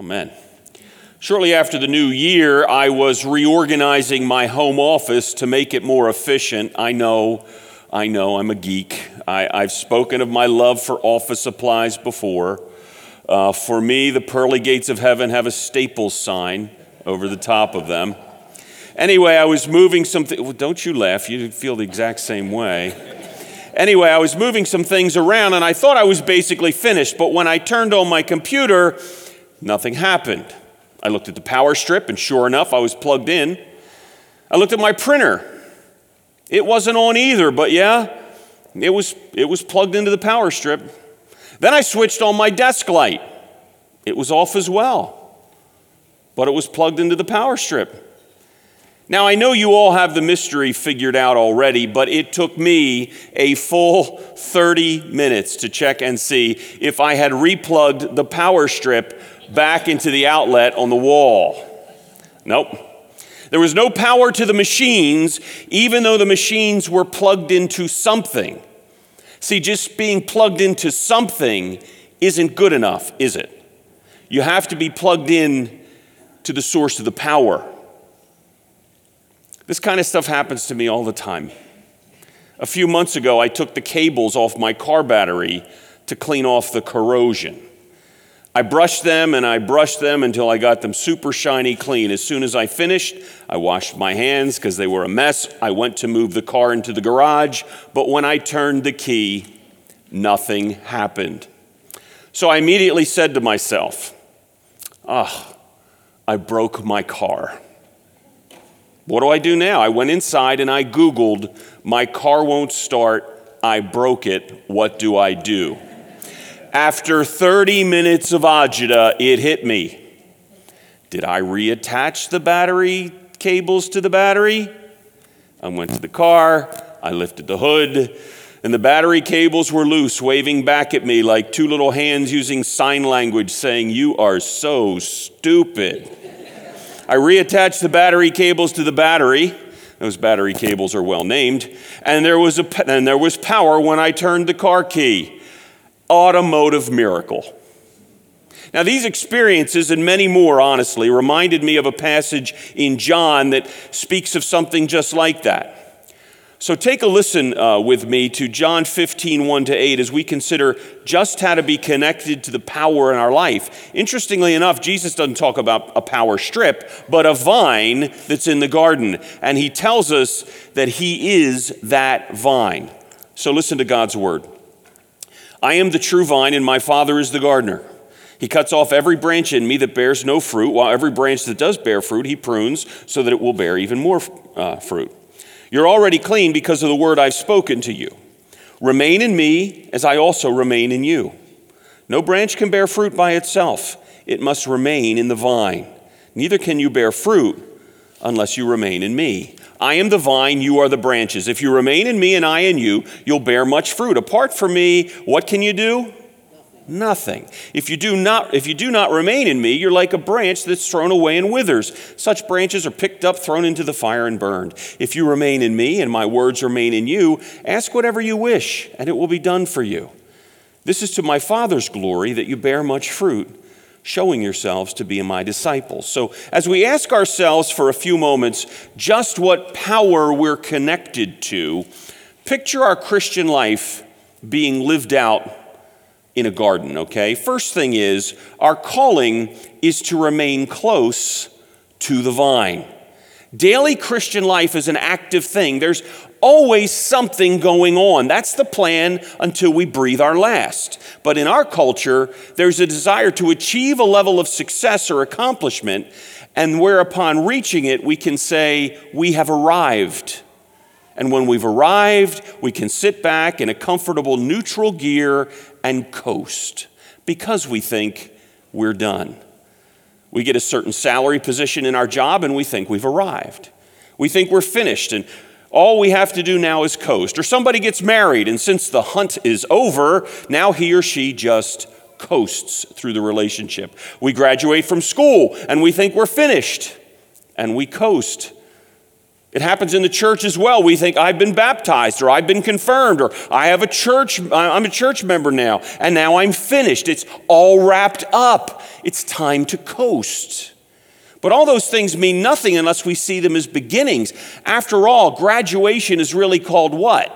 Amen. Shortly after the new year, I was reorganizing my home office to make it more efficient. I know, I'm a geek. I've spoken of my love for office supplies before. For me, the pearly gates of heaven have a Staples sign over the top of them. Anyway, I was moving something. Well, don't you laugh. You feel the exact same way. Anyway, I was moving some things around, and I thought I was basically finished. But when I turned on my computer, nothing happened. I looked at the power strip, and sure enough, I was plugged in. I looked at my printer. It wasn't on either, but yeah, it was plugged into the power strip. Then I switched on my desk light. It was off as well, but it was plugged into the power strip. Now, I know you all have the mystery figured out already, but it took me a full 30 minutes to check and see if I had replugged the power strip back into the outlet on the wall. Nope. There was no power to the machines, even though the machines were plugged into something. See, just being plugged into something isn't good enough, is it? You have to be plugged in to the source of the power. This kind of stuff happens to me all the time. A few months ago, I took the cables off my car battery to clean off the corrosion. I brushed them and I brushed them until I got them super shiny clean. As soon as I finished, I washed my hands because they were a mess. I went to move the car into the garage, but when I turned the key, nothing happened. So I immediately said to myself, I broke my car. What do I do now? I went inside and I Googled, my car won't start, I broke it, what do I do? After 30 minutes of agita, it hit me. Did I reattach the battery cables to the battery? I went to the car, I lifted the hood, and the battery cables were loose, waving back at me like two little hands using sign language saying, "You are so stupid." I reattached the battery cables to the battery. Those battery cables are well named. And there was power when I turned the car key. Automotive miracle. Now, these experiences and many more, honestly, reminded me of a passage in John that speaks of something just like that. So take a listen with me to John 15, 1-8, as we consider just how to be connected to the power in our life. Interestingly enough, Jesus doesn't talk about a power strip, but a vine that's in the garden. And he tells us that he is that vine. So listen to God's word. I am the true vine, and my Father is the gardener. He cuts off every branch in me that bears no fruit, while every branch that does bear fruit, he prunes so that it will bear even more fruit. You're already clean because of the word I've spoken to you. Remain in me as I also remain in you. No branch can bear fruit by itself. It must remain in the vine. Neither can you bear fruit unless you remain in me. I am the vine, you are the branches. If you remain in me and I in you, you'll bear much fruit. Apart from me, what can you do? Nothing. If you do not remain in me, you're like a branch that's thrown away and withers. Such branches are picked up, thrown into the fire, and burned. If you remain in me and my words remain in you, ask whatever you wish, and it will be done for you. This is to my Father's glory that you bear much fruit, showing yourselves to be my disciples. So as we ask ourselves for a few moments just what power we're connected to, picture our Christian life being lived out in a garden, okay? First thing is, our calling is to remain close to the vine. Daily Christian life is an active thing. There's always something going on. That's the plan until we breathe our last. But in our culture, there's a desire to achieve a level of success or accomplishment, and whereupon reaching it, we can say, we have arrived. And when we've arrived, we can sit back in a comfortable neutral gear and coast because we think we're done. We get a certain salary position in our job and we think we've arrived. We think we're finished and all we have to do now is coast. Or somebody gets married and since the hunt is over, now he or she just coasts through the relationship. We graduate from school and we think we're finished and we coast It happens in the church as well. We think, I've been baptized, or I've been confirmed, or I'm a church member now, and now I'm finished. It's all wrapped up. It's time to coast. But all those things mean nothing unless we see them as beginnings. After all, graduation is really called what?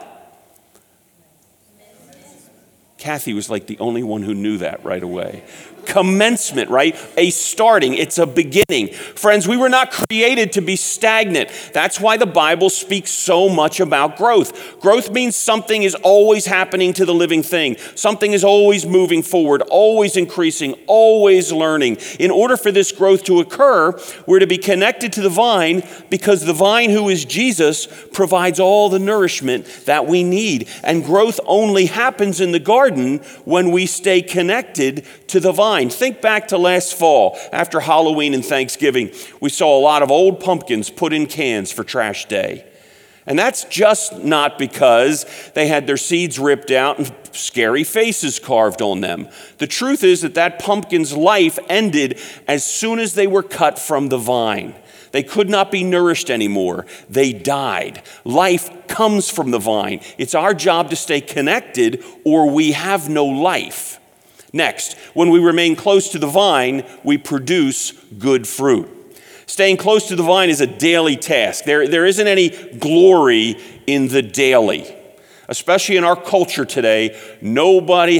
Kathy was like the only one who knew that right away. Commencement, right? A starting. It's a beginning. Friends, we were not created to be stagnant. That's why the Bible speaks so much about growth. Growth means something is always happening to the living thing. Something is always moving forward, always increasing, always learning. In order for this growth to occur, we're to be connected to the vine, because the vine, who is Jesus, provides all the nourishment that we need. And growth only happens in the garden when we stay connected to the vine. Think back to last fall. After Halloween and Thanksgiving, we saw a lot of old pumpkins put in cans for trash day. And that's just not because they had their seeds ripped out and scary faces carved on them. The truth is that pumpkin's life ended as soon as they were cut from the vine. They could not be nourished anymore. They died. Life comes from the vine. It's our job to stay connected, or we have no life. Next, when we remain close to the vine, we produce good fruit. Staying close to the vine is a daily task. There isn't any glory in the daily. Especially in our culture today, nobody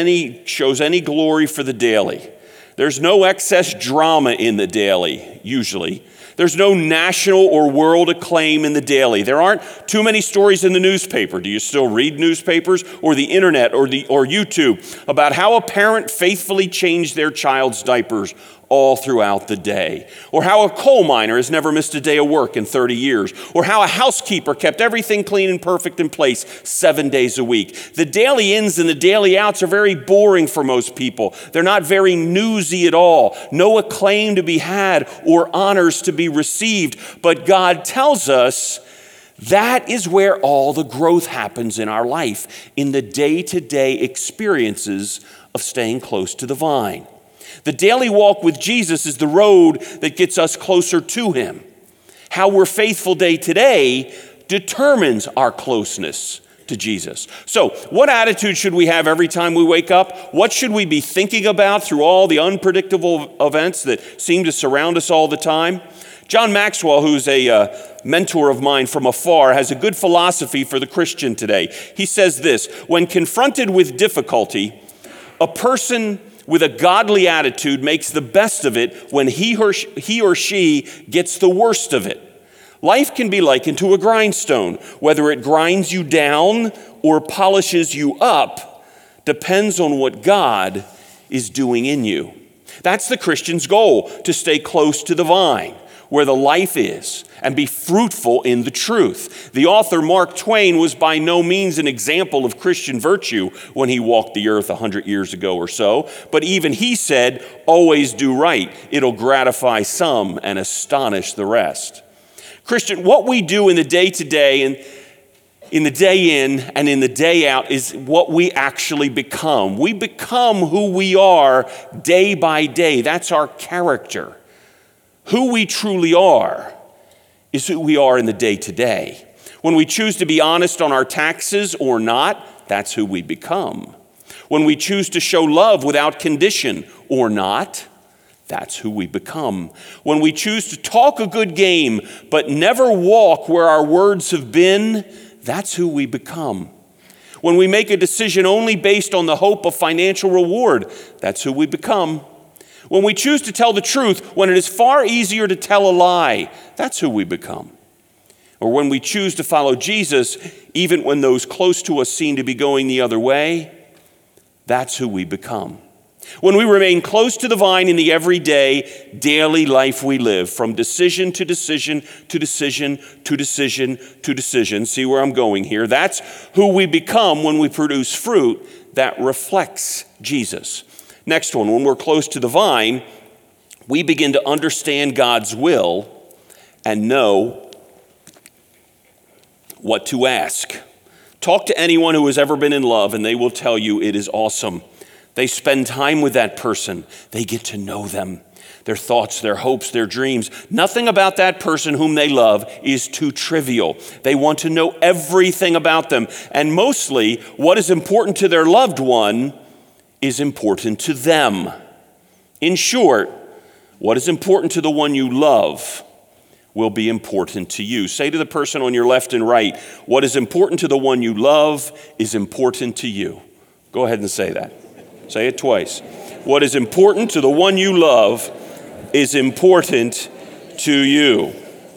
shows any glory for the daily. There's no excess drama in the daily, usually. There's no national or world acclaim in the daily. There aren't too many stories in the newspaper. Do you still read newspapers or the internet or YouTube about how a parent faithfully changed their child's diapers all throughout the day? Or how a coal miner has never missed a day of work in 30 years? Or how a housekeeper kept everything clean and perfect in place 7 days a week? The daily ins and the daily outs are very boring for most people. They're not very newsy at all. No acclaim to be had or honors to be received. But God tells us that is where all the growth happens in our life, in the day-to-day experiences of staying close to the vine. The daily walk with Jesus is the road that gets us closer to him. How we're faithful day to day determines our closeness to Jesus. So, what attitude should we have every time we wake up? What should we be thinking about through all the unpredictable events that seem to surround us all the time? John Maxwell, who's a mentor of mine from afar, has a good philosophy for the Christian today. He says this: when confronted with difficulty, a person with a godly attitude makes the best of it when he or she gets the worst of it. Life can be likened to a grindstone. Whether it grinds you down or polishes you up depends on what God is doing in you. That's the Christian's goal, to stay close to the vine, where the life is, and be fruitful in the truth. The author Mark Twain was by no means an example of Christian virtue when he walked the earth 100 years ago or so, but even he said, always do right. It'll gratify some and astonish the rest. Christian, what we do in the day-to-day and in the day in and in the day out is what we actually become. We become who we are day by day. That's our character. Who we truly are is who we are in the day-to-day. When we choose to be honest on our taxes or not, that's who we become. When we choose to show love without condition or not, that's who we become. When we choose to talk a good game but never walk where our words have been, that's who we become. When we make a decision only based on the hope of financial reward, that's who we become. When we choose to tell the truth when it is far easier to tell a lie, that's who we become. Or when we choose to follow Jesus, even when those close to us seem to be going the other way, that's who we become. When we remain close to the vine in the everyday, daily life we live, from decision to decision to decision to decision to decision, see where I'm going here, that's who we become when we produce fruit that reflects Jesus. Next one, when we're close to the vine, we begin to understand God's will and know what to ask. Talk to anyone who has ever been in love and they will tell you it is awesome. They spend time with that person. They get to know them. their thoughts, their hopes, their dreams. Nothing about that person whom they love is too trivial. They want to know everything about them. And mostly, what is important to their loved one is important to them. In short, what is important to the one you love will be important to you. Say to the person on your left and right, what is important to the one you love is important to you. Go ahead and say that. Say it twice. What is important to the one you love is important to you.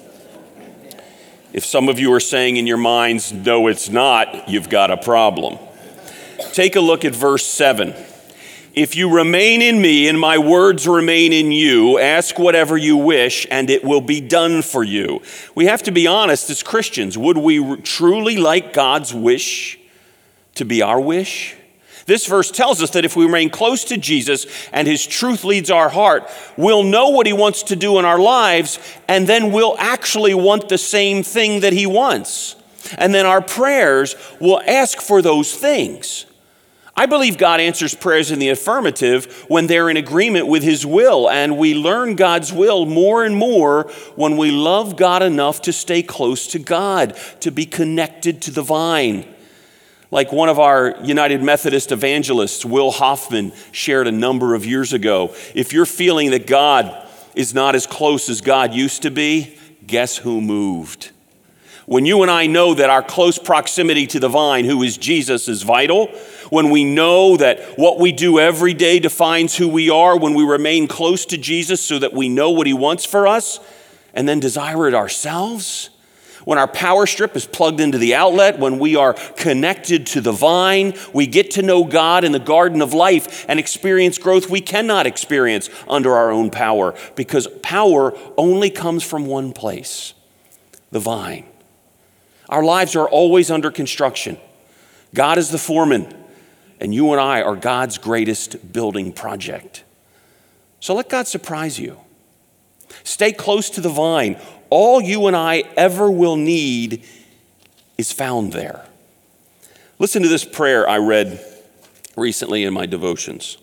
If some of you are saying in your minds, no, it's not, you've got a problem. Take a look at verse 7. If you remain in me and my words remain in you, ask whatever you wish and it will be done for you. We have to be honest as Christians. Would we truly like God's wish to be our wish? This verse tells us that if we remain close to Jesus and his truth leads our heart, we'll know what he wants to do in our lives, and then we'll actually want the same thing that he wants. And then our prayers will ask for those things. I believe God answers prayers in the affirmative when they're in agreement with his will, and we learn God's will more and more when we love God enough to stay close to God, to be connected to the vine. Like one of our United Methodist evangelists, Will Hoffman, shared a number of years ago. If you're feeling that God is not as close as God used to be, guess who moved? When you and I know that our close proximity to the vine, who is Jesus, is vital, when we know that what we do every day defines who we are, when we remain close to Jesus so that we know what he wants for us and then desire it ourselves, when our power strip is plugged into the outlet, when we are connected to the vine, we get to know God in the garden of life and experience growth we cannot experience under our own power, because power only comes from one place, the vine. Our lives are always under construction. God is the foreman, and you and I are God's greatest building project. So let God surprise you. Stay close to the vine. All you and I ever will need is found there. Listen to this prayer I read recently in my devotions.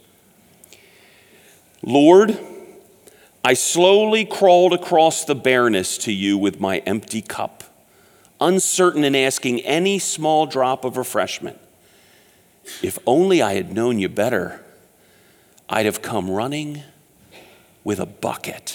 Lord, I slowly crawled across the bareness to you with my empty cup, uncertain in asking any small drop of refreshment. If only I had known you better, I'd have come running with a bucket.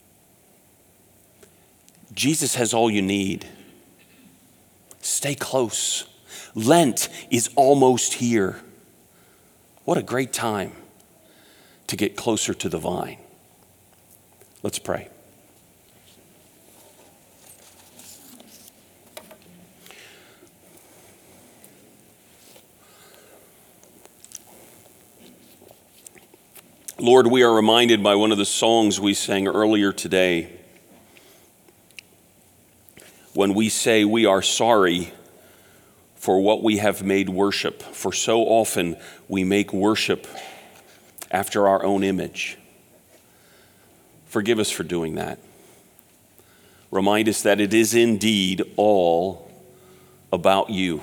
Jesus has all you need. Stay close. Lent is almost here. What a great time to get closer to the vine. Let's pray. Lord, we are reminded by one of the songs we sang earlier today, when we say we are sorry for what we have made worship. For so often we make worship after our own image. Forgive us for doing that. Remind us that it is indeed all about you.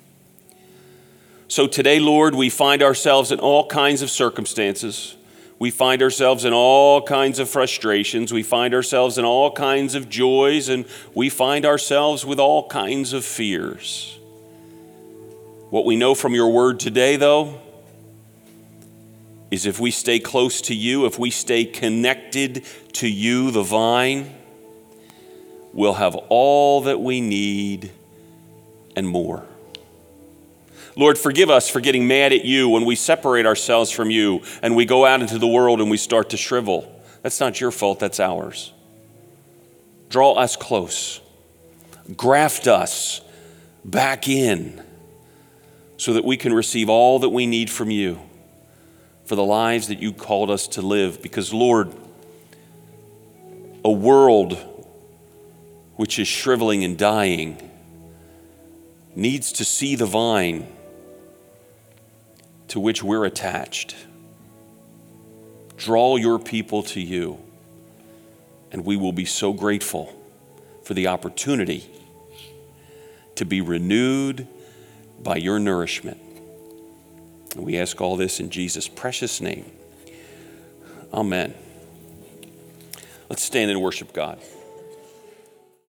So today, Lord, we find ourselves in all kinds of circumstances. We find ourselves in all kinds of frustrations. We find ourselves in all kinds of joys, and we find ourselves with all kinds of fears. What we know from your word today, though, is if we stay close to you, if we stay connected to you, the vine, we'll have all that we need and more. Lord, forgive us for getting mad at you when we separate ourselves from you and we go out into the world and we start to shrivel. That's not your fault, that's ours. Draw us close. Graft us back in so that we can receive all that we need from you for the lives that you called us to live. Because, Lord, a world which is shriveling and dying needs to see the vine to which we're attached. Draw your people to you, and we will be so grateful for the opportunity to be renewed by your nourishment. And we ask all this in Jesus' precious name. Amen. Let's stand and worship God.